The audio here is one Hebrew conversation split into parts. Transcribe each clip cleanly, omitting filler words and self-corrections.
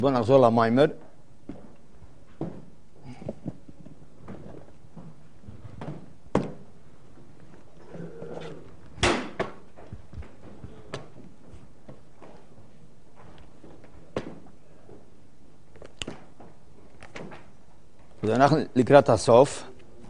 בואו נחזור למיימר. אז אנחנו לקראת הסוף.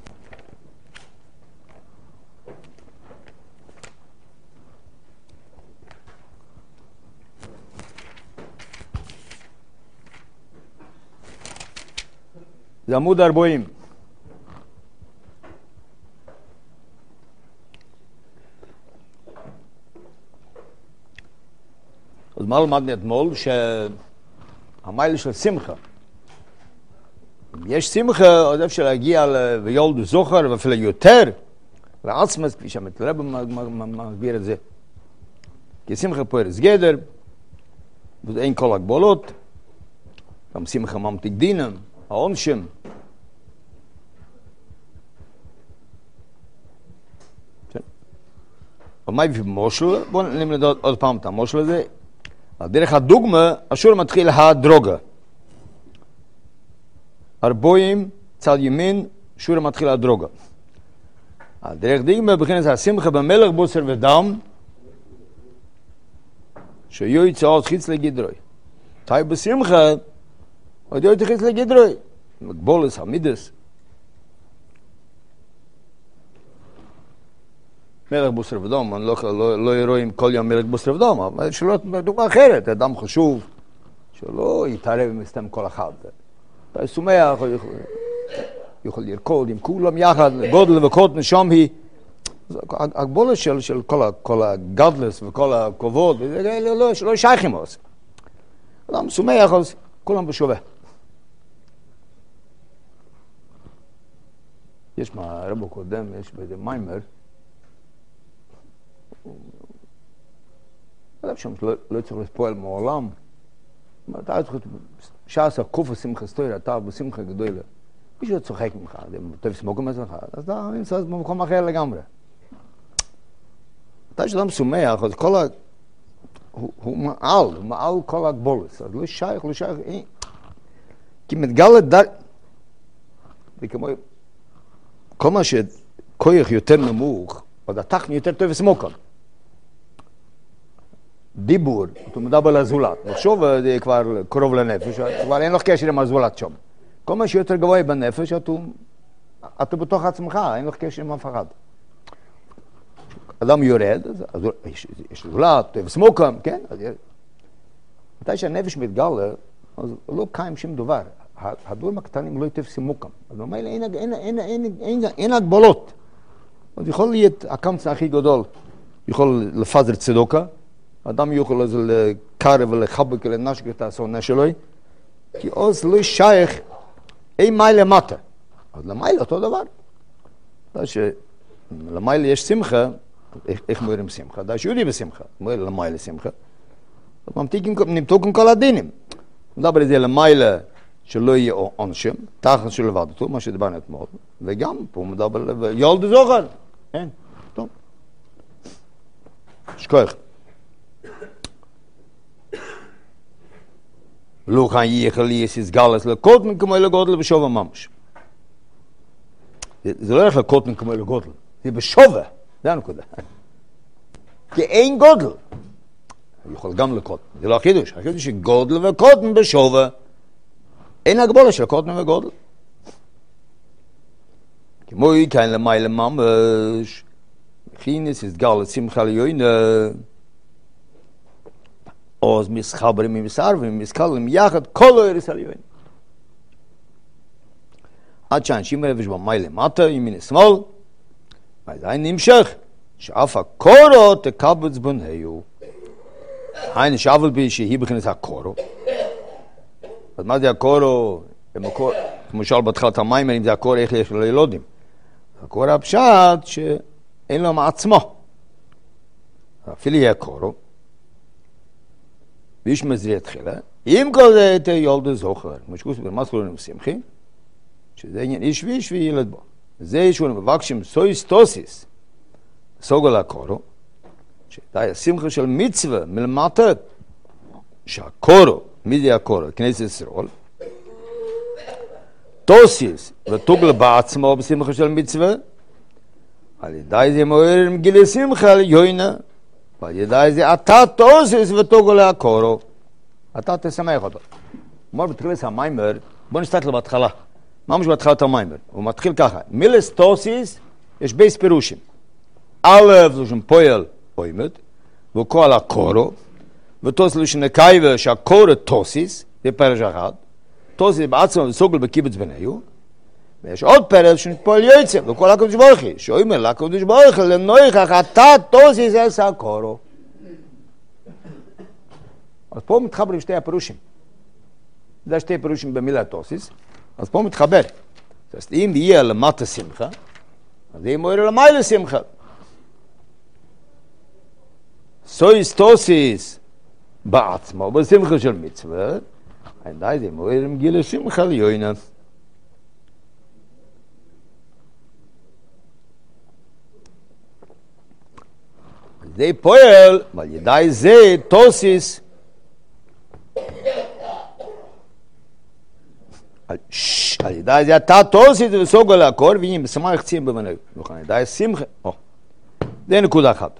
זה עמוד 40. אז מה למדנו אתמול? שהמיילה של שמחה. אם יש שמחה, עוד אפשר להגיע ויולד זוכר, ואפילו יותר, לעצמס, כפי שהמתרב מסביר את זה. כי שמחה פוערס גדר, ואין כל הגבולות, גם שמחה ממתיק דינם, העונשם. ומה יביא במושל? בואו נלמד עוד פעם את המושל הזה. דרך הדוגמה, השור מתחיל הדרוגה. 40 צד ימין, שור מתחיל הדרוגה. דרך דוגמה, בכנס השמחה במלך בוסר ודם, שיהיו יצאות חיץ לגדרוי. תאי בשמחה, עוד יהיו חיץ לגדרוי. מגבולס, המידס. מלך בוסר ודם, אני לא רואים כל יום מלך בוסר ודם, אבל שלא דוגמה אחרת, אדם חשוב, שלא יתערב ומסתם כל אחד. אתה סומך, יכול לרקוד עם כולם יחד, גודל וקוטן, שם היא, הגבולת של כל הגדלס וכל הכבוד, לא שייכים אז. אדם סומך, אז כולם בשווה. יש מה רבו קודם, יש באיזה מיימר, אדם שם לא צריך לפועל מעולם, אתה צריך שעשה קוף השמחה סטויר, אתה בשמחה גדולה, מישהו צוחק ממך, טוב סמוקם אצלך, אז אתה נמצא במקום אחר לגמרי. אתה שאדם סומך, אז כל הוא מעל כל הגבולס, אז לא שייך, כי מתגלה וכמו כל מה שכוח יותר נמוך, עוד התחני יותר טוב וסמוקם. דיבור, אתה מדבר לזולת, לחשוב זה כבר קרוב לנפש, כבר אין לך קשר עם הזולת שם. כל מה שיותר גבוה בנפש, אתה בתוך עצמך, אין לך קשר עם אף אחד. אדם יורד, אז יש זולת, וסמוקם, כן? מתי שהנפש מתגלה, אז לא קיים שום דבר. הדברים הקטנים לא יותר סמוקם. אז במילא אין הגבלות. אז יכול להיות הקמצא הכי גדול, יכול לפזר צדוקה, אדם יוכל לקרב ולחבק ולנשק את האסונה שלו, כי אז לא שייך אין מיילה מטה. אז למיילה אותו דבר. למיילה יש שמחה, איך מוירים שמחה? דה שיהודי בשמחה, מוירים למיילה שמחה. אז נמתוקים כל הדינים. מדבר את זה למיילה שלא יהיה עונשם, תחת של לבד אותו, מה שדיברנו אתמול, וגם פה מדבר יולד זוכר. אין, טוב. שכוח. לא כאן יחל יסיס גלס לקוטן כמו לגודל בשווה ממש. זה לא הולך לקוטן כמו לגודל, זה בשווה, זה הנקודה. כי אין גודל. הוא יכול גם לקוטן, זה לא החידוש. החידוש שגודל וקוטן בשווה, אין הגבולה של קוטן וגודל. כמו כאן למעלה ממש, חינס יש גלס שמחה ליוינה, אז מסחברים ומסערבים, מסקלים יחד, כל ארץ עליון. עד שאנשים רבש במיילה מטה, ימין שמאל, אז אין נמשך, שאף הקורו תקבץ בנהיו. אין שאבל בי שהיא בכנס הקורו. אז מה זה הקורו? כמו שאל בתחילת המיימר, אם זה הקורו, איך יש לילודים. הקורו הפשט שאין לו מעצמו. אפילו יהיה הקורו. ויש מזריע תחילה, אם כל זה את יולד זוכר, כמו שכוס במסלולים שמחים, שזה עניין איש ואיש וילד בו. זה שהוא מבקשים סויסטוסיס, סוגל הקורו, שדי השמחה של מצווה מלמטה, שהקורו מי זה הקורא? כנסת ישראל. תוסיס ותוגל בעצמו בשמחה של מצווה, על ידי זה מעורר מגיל שמחה ליונה, ועל ידי זה אתה תוסיס ותוגל הקורא. אתה תשמח אותו. אומר בתחילת המיימר, בוא נסתכל בהתחלה. ממש בהתחלת המיימר. הוא מתחיל ככה, מילס תוסיס, יש בייס פירושים. א' לשון פועל אוימת, וכל הקורא, ותוסיס לשון נקייבה שהקורא תוסיס, זה פרש אחד. תוסיס בעצמו וסוגל בקיבוץ בניו, ויש עוד פרש שנתפועל יוצא, וכל הקדוש ברוך הוא, שאומר לקדוש ברוך הוא, לנויכך אתה תוסיס אס הקורא. אז פה מתחברים שתי הפירושים. זה שתי פירושים במילה תוסיס, אז פה מתחבר. אז אם יהיה למטה שמחה, אז יהיה מוער למעלה שמחה. סויס תוסיס בעצמו, בשמחה של מצווה, עדיין זה מוער מגיל שמחה ליונה. זה פועל, ועל ידי זה תוסיס, על ידי זה אתה תוסיס וסוגל הקור, והנה בשמח ציים במנהל. על ידי שמחה, זה נקודה אחת.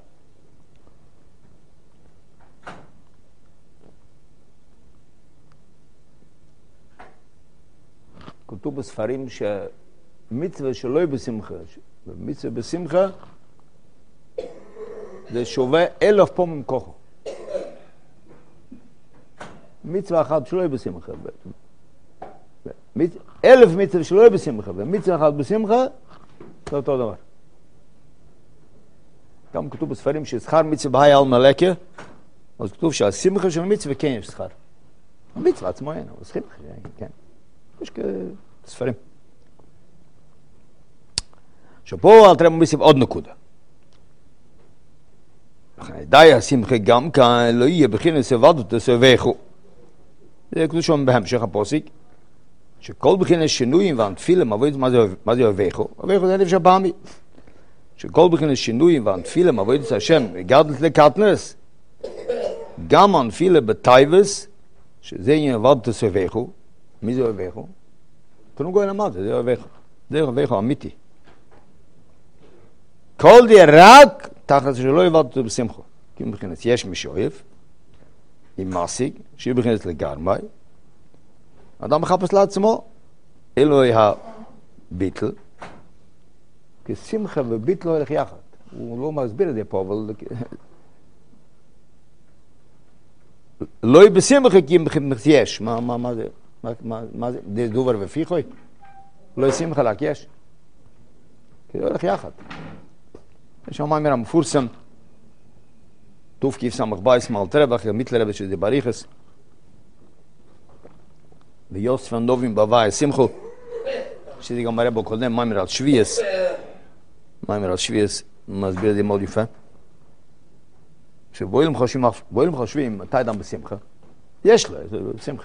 כתוב בספרים שמצווה שלא בשמחה, ומצווה בשמחה, זה שווה 1000 פעמים כוחו. מצווה אחת שלא בשמחה. 1000 מצווה שלא בשמחה, ומצווה אחת בשמחה, זה אותו דבר. גם כתוב בספרים ששכר מצווה בהי על מלאקה, אז כתוב שהשמחה של מצווה כן יש שכר. המצווה עצמו אין, אבל שמחה, כן. יש כספרים. שפה אל תראה מוסיף עוד נקודה. די השמחה גם כאן לא יהיה בכינס עבדות סביחו. זה כתוב שם בהמשך הפוסק, שכל בכינס שינויים והנתפילה, מה זה עביחו? עביחו זה נפש הפעמי. שכל בכינס שינויים והנתפילה, עבודת השם, וגדלת לקטנס, גם הנתפילה בטייבס, שזה יהיה עבדות סביחו. מי זה עביחו? תנו גוי למד, זה עביחו. זה עביחו אמיתי. כל זה רק תחת שלא עבדות בשמחו. כי מבחינת יש משואף, עם מעסיק, שהיא מבחינת לגרמי, אדם מחפש לעצמו, אלוהי הביטל, כי שמחה וביטל לא הולך יחד. הוא לא מסביר את זה פה, אבל לא בשמחה כי מבחינת יש. מה זה? מה זה? זה דובר ופיחוי? לא שמחה רק יש. כי זה הולך יחד. יש שם מאמר המפורסם, טוב כיף סמך בייס מעל טרבח, מיטלרבש שזה בריחס, ויוסף הנדובים בוואי שמחו, שזה גם הרב הקודם, מאמר על שוויס, מסביר את זה מאוד יפה, שבוילם חושבים, מתי אדם בשמחה? יש לו, זה בשמחה.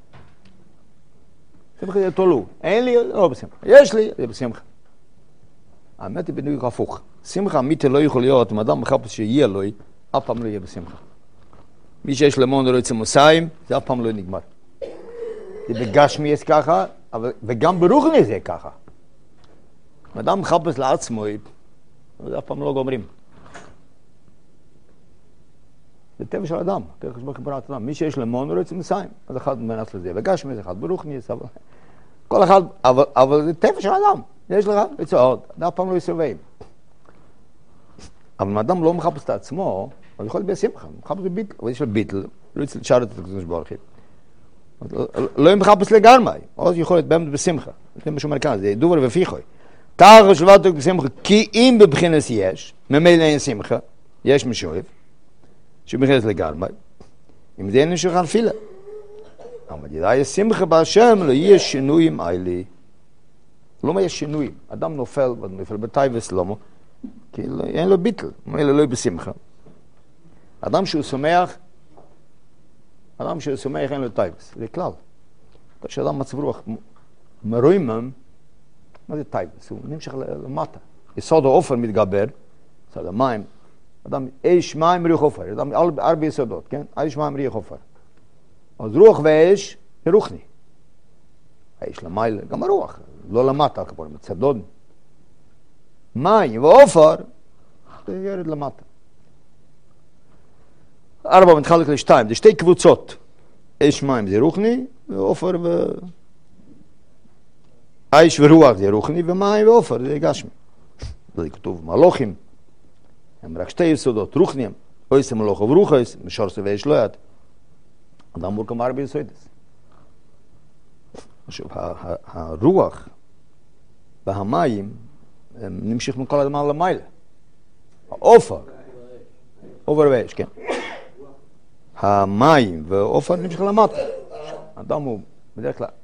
שמחה זה תולו, אין לי, לא בשמחה. יש לי, זה בשמחה. האמת היא בדיוק הפוך. שמחה אמיתי לא יכול להיות, אם אדם מחפש שיהיה לו, אף פעם לא יהיה בשמחה. מי שיש למון לא יצא מוסיים, זה אף פעם לא נגמר. זה בגשמי יש ככה, וגם ברוחני זה ככה. אם אדם מחפש לעצמו, זה אף פעם לא גומרים. זה טבע של אדם, טבע של בריאת אדם. מי שיש למון לא יצא מוסיים, אז אחד מנס לזה. בגשמי זה אחד ברוחני, כל אחד, אבל זה טבע של אדם. יש לך, יצא עוד, אף פעם לא יסובב. אבל אם אדם לא מחפש את עצמו, אז יכול להיות בשמחה, מחפש בביטל, אבל יש לו ביטל, לא יצא לשאר את הקדוש ברוך הוא. לא מחפש לגמרי, אז יכול להיות באמת בשמחה. זה משהו אמריקן, זה דובר ופיחוי. תחת שלבתו בשמחה, כי אם בבחינס יש, ממילא אין שמחה, יש משואף, שבבחינס לגמרי, אם זה אין משוחן פילה. אבל ידעי שמחה בהשם, לא יהיה שינויים אלה. לא יש שינויים. אדם נופל בטייבס לומו, כי אין לו ביטל, ממילא לא בשמחה. אדם שהוא שמח אין לו טייבס, זה כלל. כשאדם מצב רוח מרוימם, מה זה טייבס? הוא נמשך למטה. יסוד האופר מתגבר, יסוד המים, אדם איש מים ריח אופר, אדם 4 יסודות, כן? איש מים ריח אופר. אז רוח ואש זה רוחני. האש למעלה, גם הרוח, לא למטה, כמו מצדון. מים ועופר, זה ירד למטה. 4 מתחלק ל2, זה שתי קבוצות. אש מים זה רוחני, ועופר האש ורוח זה רוחני, ומים ועופר זה גשמי. זה כתוב מלוכים, הם רק שתי יסודות, רוחניים, אויס מלוך וברוחס, משורס ואש לא יד. אדם מורכב הרבה יסודס. עכשיו, הרוח והמים הם נמשיך מכל אדמה למעלה. העופר, עופר ואש, כן. המים ועופר נמשיך למטה. אדם הוא בדרך כלל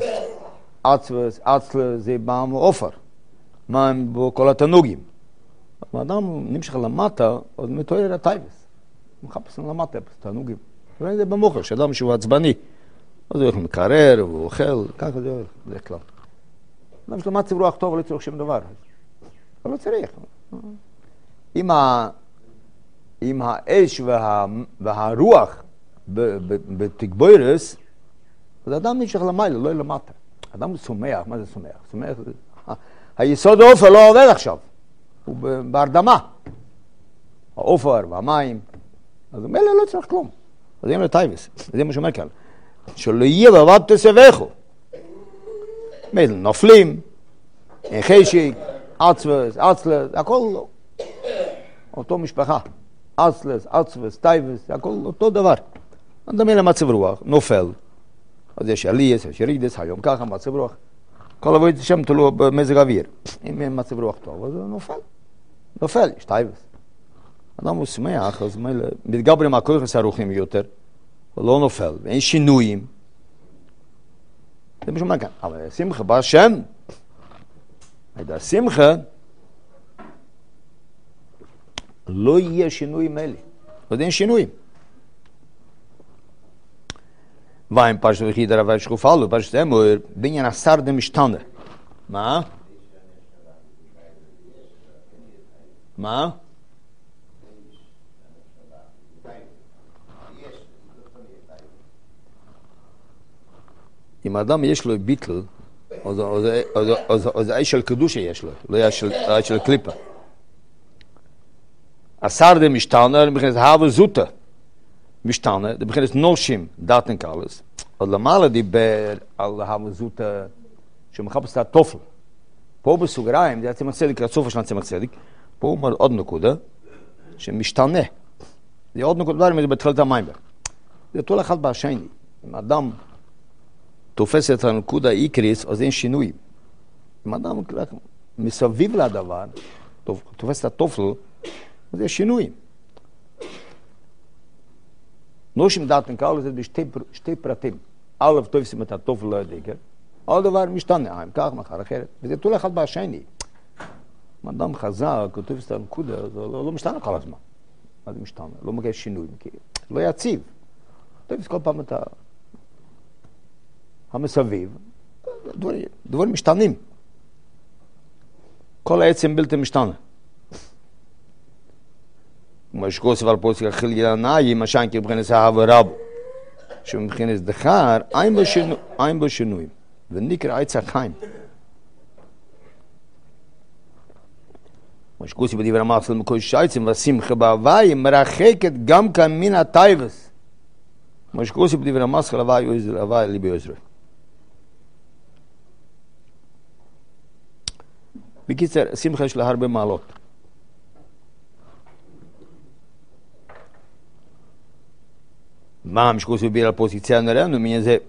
עצלס, זה בא מעופר. מים בכל התנוגים. האדם נמשך למטה, אז מתואר הטייבס. הוא מחפש למטה, תנוגים. זה במוחר, שאדם שהוא עצבני. אז הוא הולך מקרר, הוא אוכל, ככה זה הולך, זה כלל. אדם שלו מצב רוח טוב, לא צריך שום דבר. אבל לא צריך. אם האש והרוח בתגבוירס, אז האדם נמשך למעלה, לא למטה. אדם הוא סומך, מה זה סומך? סומך, היסוד העופר לא עובד עכשיו. הוא בהרדמה. העופר והמים. אז הוא מלא לא צריך כלום. אז זה לטייבס. זה מה שאומר כאן. שלא יהיה בבת תסבכו. מילא נופלים, חשיק, עצבס, הכל לא. אותו משפחה. עצבס, טייבס, הכל אותו דבר. אדם מילא מצב רוח, נופל. אז יש עליאס, יש ירידס, היום ככה מצב רוח. כל עבוד שם תלו במזג אוויר. אם אין מצב רוח טוב, אז הוא נופל, יש טייבס. אדם הוא שמח, אז מתגברים הכוח הרוחים יותר, הוא לא נופל, ואין שינויים. זה משהו מה כאן. אבל השמחה בא השם. השמחה לא יהיה שינויים אלה. עוד אין שינויים. ואם פרשת וחידר אבל שקופלו, פרשת אמור, בניין השר דמשתנה. מה? מה? אם האדם יש לו ביטל, אז האש של קדושה יש לו, לא האש של קליפה. השר דמשתנה, מבחינת הווה זוטה. משתנה, זה בכלל נושים דאטן קלס, אז למעלה דיבר על המזוטה שמחפש את התופל. פה בסוגריים, זה הצמח צדיק, הסוף של הצמח צדיק, פה הוא אומר עוד נקודה, שמשתנה. זה עוד נקודה, דבר אם זה בתחילת המים. זה תול אחד בשני. אם אדם תופס את הנקודה איקריס, אז אין שינוי. אם אדם מסביב לדבר, תופס את התופל, אז יש שינויים. נושים דאטן קאול זה בשתי פרטים. א' תופסים את התופל לא יודע, עוד דבר משתנה, כך מחר אחרת. וזה תול אחד בשני. אם אדם חזק, הוא תופס את הנקודה, זה לא משתנה כל הזמן. מה זה משתנה? לא מגיע שינוי, לא יציב. תופס כל פעם את המסביב, דברים משתנים. כל העצם בלתי משתנה. כמו שכוסף על פוסק אכיל ילנאי, משן כבחינס אהב ורב, שמבחינס דחר, אין בו שינויים, ונקרא עץ החיים. כמו שכוסף בדבר המחסל מקודש עצם, והשמחה בהוואי, מרחקת גם כאן מן הטייבס. כמו שכוסף בדבר המחסל הוואי ליבי עזרה. בקיצר, שמחה יש לה הרבה מעלות. מה המשקוס בביר על פוסיציה נראינו, מעניין זה.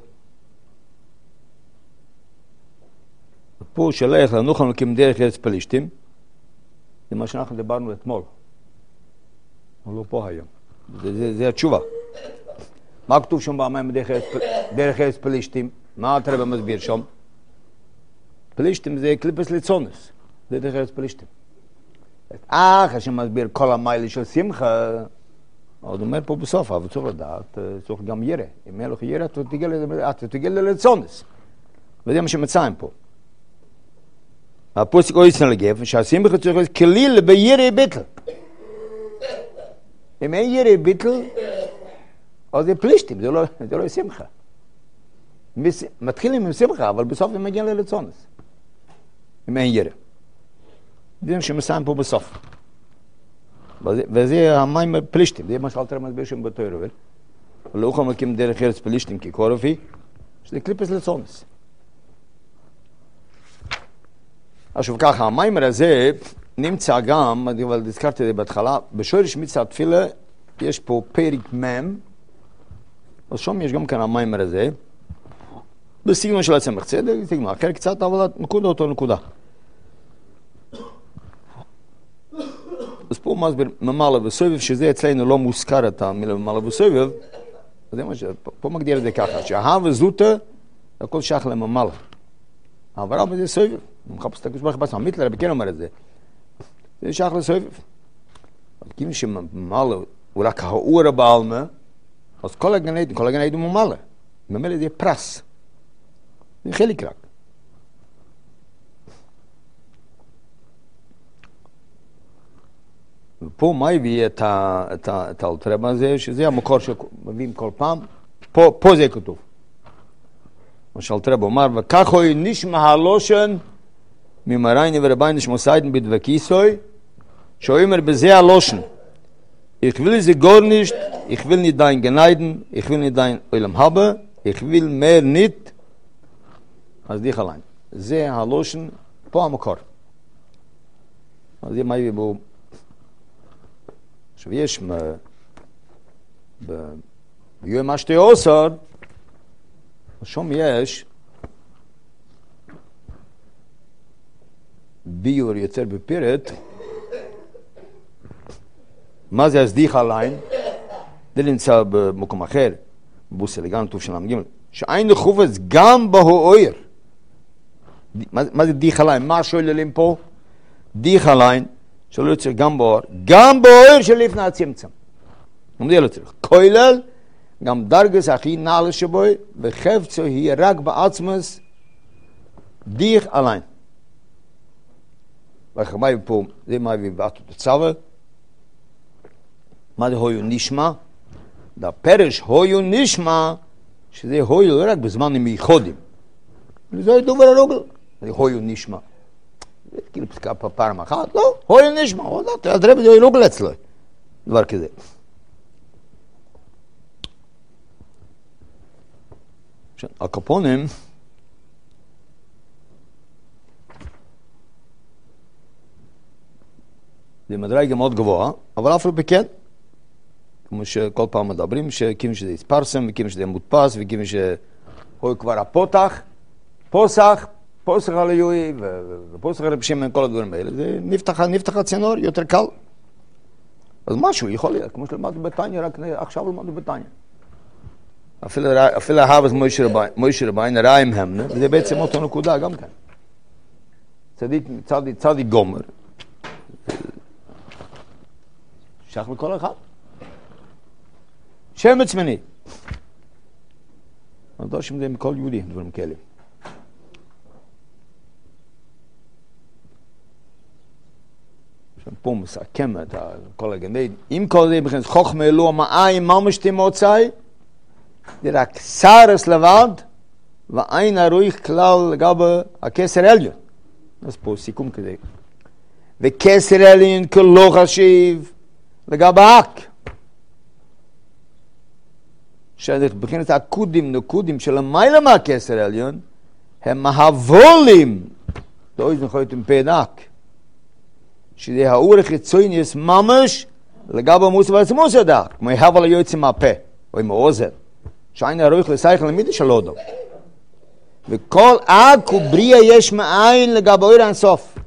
פה שלח לנוח לנו כמדרך ארץ פלישתים, זה מה שאנחנו דיברנו אתמול. הוא לא פה היום. זה התשובה. מה כתוב שם במים דרך ארץ פלישתים? מה התרבה מסביר שם? פלישתים זה קליפס לצונס. זה דרך ארץ פלישתים. אחרי שמסביר כל המיילה של שמחה, עוד אומר פה בסוף, אבל צריך לדעת, צריך גם ירא. אם אין לך ירא, אתה תגיע לצונס. וזה מה שמצאים פה. הפוסק אויסן לגב, שהשמחה צריך להיות כליל בירא ביטל. אם אין ירא ביטל, אז זה פלישתים, זה לא שמחה. מתחילים עם שמחה, אבל בסוף הם מגיעים ללצונס. אם אין ירא. זה שמסיים פה בסוף. וזה המים פלישתים, זה מה שאלתר מסביר שם בתורה, אבל לא יכולים להקים דרך ארץ פלישתים כקורפי, שזה קליפס לצונס. עכשיו ככה, המיימר הזה נמצא גם, אבל הזכרתי את זה בהתחלה, בשורש מצוות תפילה יש פה פרק מ', אז שם יש גם כאן המיימר הזה, בסגנון של הצמח צדק, סגנון אחר קצת, אבל נקודה אותו נקודה. אז פה מסביר ממלא וסובב, שזה אצלנו לא מוזכר את המילה ממלא וסובב, אז פה מגדיר את זה ככה, שההב וזוטה, הכל שייך לממלא. העברה בזה סובב, הוא מחפש את הקדוש ברוך הוא בעצמו, מיטלר בכן אומר את זה, זה שייך לסובב. אבל כיוון שממלא הוא רק האורה בעלמה, אז כל הגן עדן הוא ממלא. ממלא זה פרס. זה חלק רק. ופה מה הביא את האלתרבה הזה, שזה המקור שמביאים כל פעם, פה זה כתוב. מה שאלתרבה אומר, וכך הוא נשמע הלושן, ממרייני ורבייני שמוסיידן בדבקיסוי, שהוא אומר בזה הלושן, ich will sie gar nicht, ich will nicht dein Geneiden, ich will nicht dein Olam Haba, ich will mehr nicht, אז דיך allein. זה הלושן, פה המקור. אז זה מה יביא בו, עכשיו יש ביום השתי עושר, שם יש ביור יוצר בפירט, מה זה הזדיך עליין? זה נמצא במקום אחר, בבוסה לגן טוב של המגיעים, שאין חופץ גם בהאויר. מה זה דיך עליין? מה שואלים פה? דיך עליין, שלא יוצר גם בהאויר, גם בהאויר שלפני הצמצם. זה לא צריך. כולל, גם דרגס הכי נעלה שבוי, וחפצו היא רק בעצמס, דיך עליין. וכמה פה, זה מה הביא בעתו תצווה, מה זה הויו נשמע? הפרש הויו נשמע, שזה הויו לא רק בזמנים מיוחדים. זה דובר הרוגל, זה הויו נשמע. זה כאילו פסקה פעם אחת, לא, הויו נשמע, אז רבי זה רוגל אצלו, דבר כזה. הקופונים, זה מדרג מאוד גבוה, אבל אף לא בכן, כמו שכל פעם מדברים, שכיוון שזה יספרסם, וכיוון שזה מודפס, וכיוון שהוא כבר הפותח, פוסח על היועי, ופוסח על הפשימן, כל הדברים האלה, זה נפתח הצינור, יותר קל. אז משהו יכול להיות, כמו שלמדנו בתניה, רק עכשיו למדנו בתניה. אפילו ההבס מוישה רביין, רעים המנה, וזה בעצם אותו נקודה גם כאן. צדיק גומר, שייך לכל אחד. שם עצמני. אני יודע שזה מכל יהודי, דברים כאלה. פה מסכם את כל הגנדית. אם כל זה בכלל חוכמה אלוה מאיים ממש תמוצאי, זה רק סרס לבד, ואין הרוח כלל לגבי הכסר עליון. אז פה סיכום כזה. וכסר עליון כלא חשיב לגבי האק. שבחינת הקודים, נקודים של המיילה מהכסר העליון, הם מהוולים, לא יכול להיות עם פדק, שזה האורך יצויניס ממש, לגבי מוסף ועצמוס הדק, כמו יהבל היועץ עם הפה, או עם האוזן, שאין הרוח לסייך למידי של אודו. וכל אק ובריה יש מאין לגבי אור האינסוף.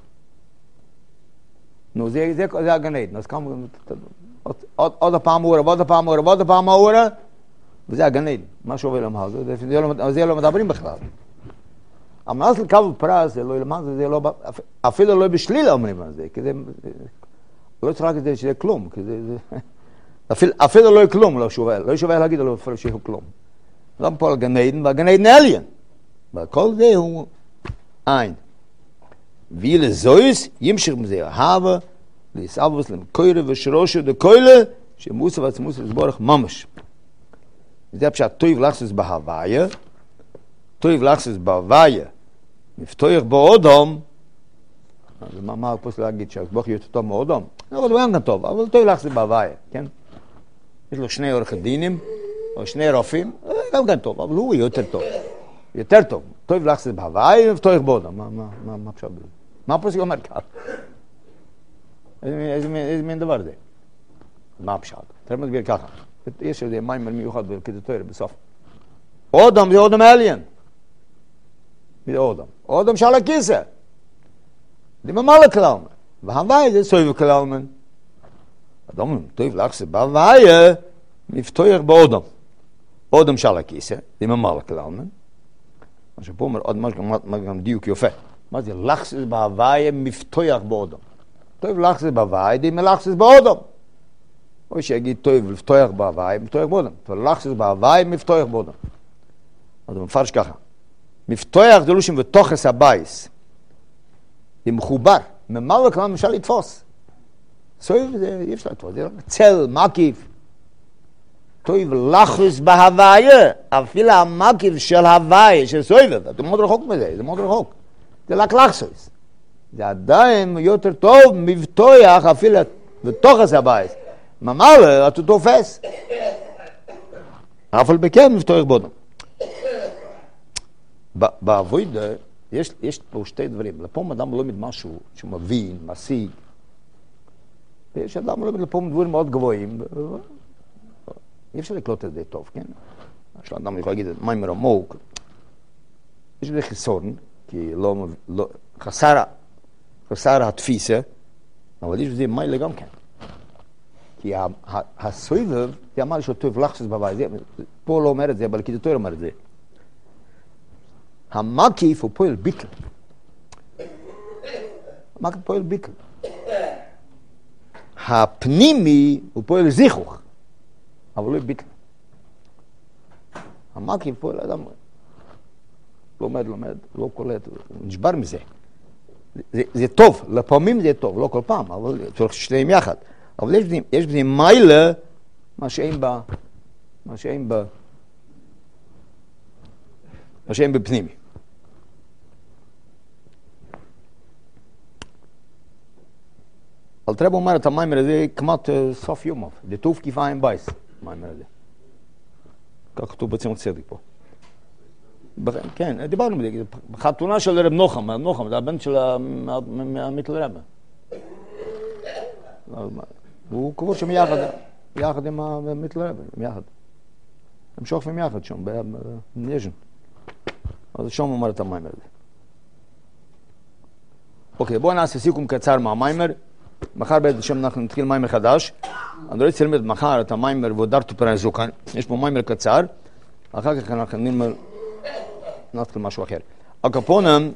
נו, זה הגנית, אז כמה, עוד הפעם אורה, ועוד הפעם אורה, ועוד הפעם אורה, וזה הגנית, מה שעובר למעלה, זה לא מדברים בכלל. המנס לקבל פרס, זה לא ילמד, זה לא, אפילו לא בשליל אומרים על זה, כי זה, לא צריך להגיד שזה כלום, כי זה, אפילו לא כלום, לא שווה להגיד לו אפילו שהוא כלום. גם פה על גנית, והגנית נעליין, וכל זה הוא אין. ואילה זויס, ימשך מזה, ההבה, להסעבוס למקוירה ושרושה דקוילה, שמוסה ועצמוס לסבורך ממש. זה הפשט טויב לחסוס בהוויה, טויב לחסוס בהוויה, מפתוח באודום, אז מה פה להגיד שהסבוך יותר טוב מאודום? אבל הוא אין כאן טוב, אבל טויב לחסוס בהוויה, כן? יש לו שני עורכי דינים, או שני רופאים, גם כאן טוב, אבל הוא יותר טוב. יותר טוב, טויב לחסוס בהוויה, מפתוח באודום. מה פשוט בזה? מה פה שאומר כך? איזה מין דבר זה? מה פשוט? תראה מסביר ככה. יש איזה מיימר מיוחד בקדוטויר בסוף. אודם זה אודם אליין. מי זה אודם? אודם שעל הכיסא. זה ממלא כללמן. והוואי זה סויב כללמן. אדום, טוב לחסה בהוואי מפתוח באודם. אודם שעל הכיסא, זה ממלא כללמן. מה שפה אומר עוד גם דיוק יופה. מה זה לחסה בהוואי מפתוח באודם? טוב לחסה בהוואי, זה מלחסה באודם. או שיגיד טוב לפתוח בהוואי, מפתוח באודם. לחסס בהוואי, מפתוח באודם. אז הוא מפרש ככה. מפתוח זה לושם ותוכס הבייס. זה מחובר. ממלא כלם אפשר לתפוס. סויב זה אי אפשר לתפוס. זה צל, מקיף. טוב לחסס בהוואי. אפילו המקיף של הוואי, של סויב. זה מאוד רחוק מזה, זה מאוד רחוק. זה רק לחסס. זה עדיין יותר טוב מפתוח אפילו ותוכס הבייס. ממלא, אתה תופס. אבל בכן מפתוח בודום. בעבודה, יש פה שתי דברים. לפעמים אדם לומד משהו שמבין, משיג. ויש אדם לומד לפעמים דברים מאוד גבוהים. אי אפשר לקלוט את זה טוב, כן? יש לאדם יכול להגיד, מיימר עמוק. יש בזה חיסון, כי חסר התפיסה, אבל יש בזה מיילה גם כן. כי הסויבב, זה אמר שהוא טוב לחסוס בהוואי, פה לא אומר את זה, אבל קדוטויר אומר את זה. המקיף הוא פועל ביטל. המקיף פועל ביטל. הפנימי הוא פועל זיכוך, אבל לא ביטל. המקיף פועל אדם, לומד, לא קולט, הוא נשבר מזה. זה טוב, לפעמים זה טוב, לא כל פעם, אבל צריך שתיים יחד. אבל יש בזה מיילה, מה שאין בפנימי. אבל תראה אומר את המיימר הזה כמעט סוף יומוב. זה טוב כיפיים בייס, המיימר הזה. כך כתוב בציונות צדק פה. כן, דיברנו בזה. בחתונה של רב נוחם, זה הבן של המיטל רבה. הוא קבור שם יחד עם המיטל רבה, יחד. הם שוכבים יחד שם, בנז'ן. אז שם אומר את המיימר הזה. אוקיי, בואו נעשה סיכום קצר מהמיימר. מחר בעצם שם אנחנו נתחיל מיימר חדש. אני רוצה ללמד מחר את המיימר ודרתו פרנזוקן. יש פה מיימר קצר. אחר כך אנחנו נתחיל משהו אחר. הקפונם,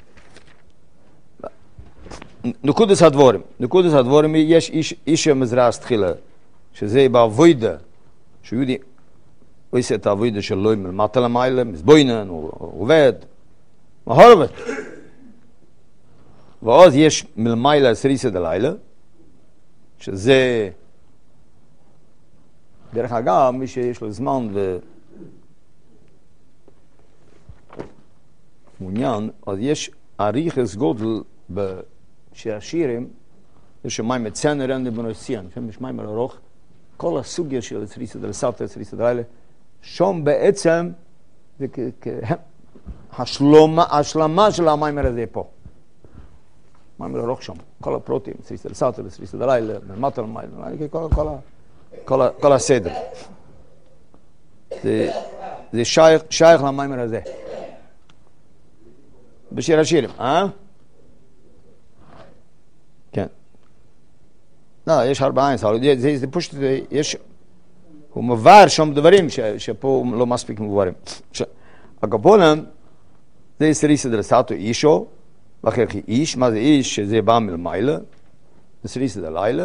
נקודס הדבורים, יש איש המזרעס תחילה, שזה בעבודה, שיהודי עושה את העבודה שלו מלמטה למעלה, מזבוינן, הוא עובד, מהורבת. ואז יש מלמעלה סריסה דלילה, שזה, דרך אגב, מי שיש לו זמן ומעוניין, אז יש אריכס גודל שהשירים, יש מים צנר אין לבנוסיין, יש מים ארוך, כל הסוגיה של סריסה דלסאטה, סריסה דלילה, שם בעצם זה השלמה של המים הזה פה. מים ארוך שם, כל הפרוטים, סריסה דלסאטה, סריסה דלילה, מלמטה למים, כל הסדר. זה שייך למים הזה. בשיר השירים, כן. לא, יש 4 אבל זה פשוט, הוא מבאר שם דברים שפה לא מספיק מבוארים. הקפונם, זה סריסה דלסאטו אישו, ואחר כך איש, מה זה איש? שזה בא מלמעלה, זה סריסה דלילה.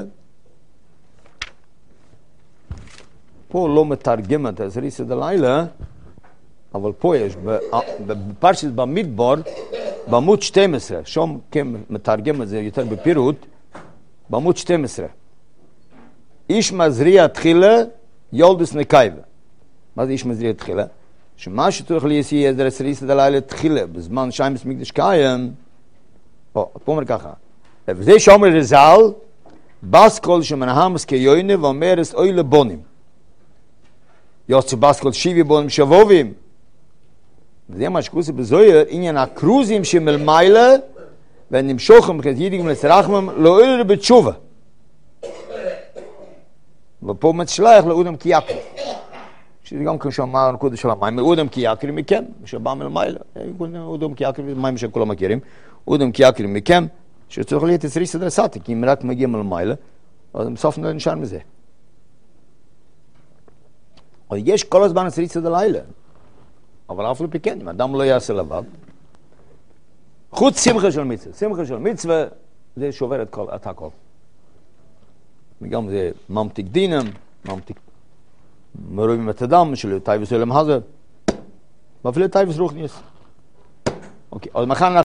פה לא מתרגם את הסריסה דלילה, אבל פה יש, בפרשת במדבר, בעמוד 12, שם כן מתרגם את זה יותר בפירוט, בעמוד 12. איש מזריע תחילה, יולדס נקייבה. מה זה איש מזריר תחילה? שמה שצריך להיסי עזר הסריסה דלילה תחילה, בזמן שיימס מקדש קיים, פה אומר ככה, וזה שאומר רזל, בסקול שמנהמס כיוינה ואומרס אוי לבונים. יוצא בסקול שיבי בונים שבובים. וזה מה שקורסי בזויר, עניין הקרוזים שמלמיילה, ונמשוכם חזידיגם לצרחמם, לא אולי בתשובה. ופה מצ'לח לאודם קייקרי. שזה גם כשאמר נקודה של המים, אודם קייקרי מכם, שבא מלמיילה. אודם קייקרי, מים שכולם מכירים. אודם קייקרי מכם, שצריך להיות עשרי סדר סאטי, כי אם רק מגיע מלמיילה, אז בסוף לא נשאר מזה. אבל יש כל הזמן עשרי סדר לילה. אבל אף לא פיקן, אם אדם לא יעשה לבד. חוץ שמחה של מצווה. שמחה של מצווה, זה שובר את הכל. וגם זה ממתיק דינם, ממתיק מרובים את הדם, שלו טייבס אלם הזה. ואפילו טייבס רוחניס. אוקיי, אז מחר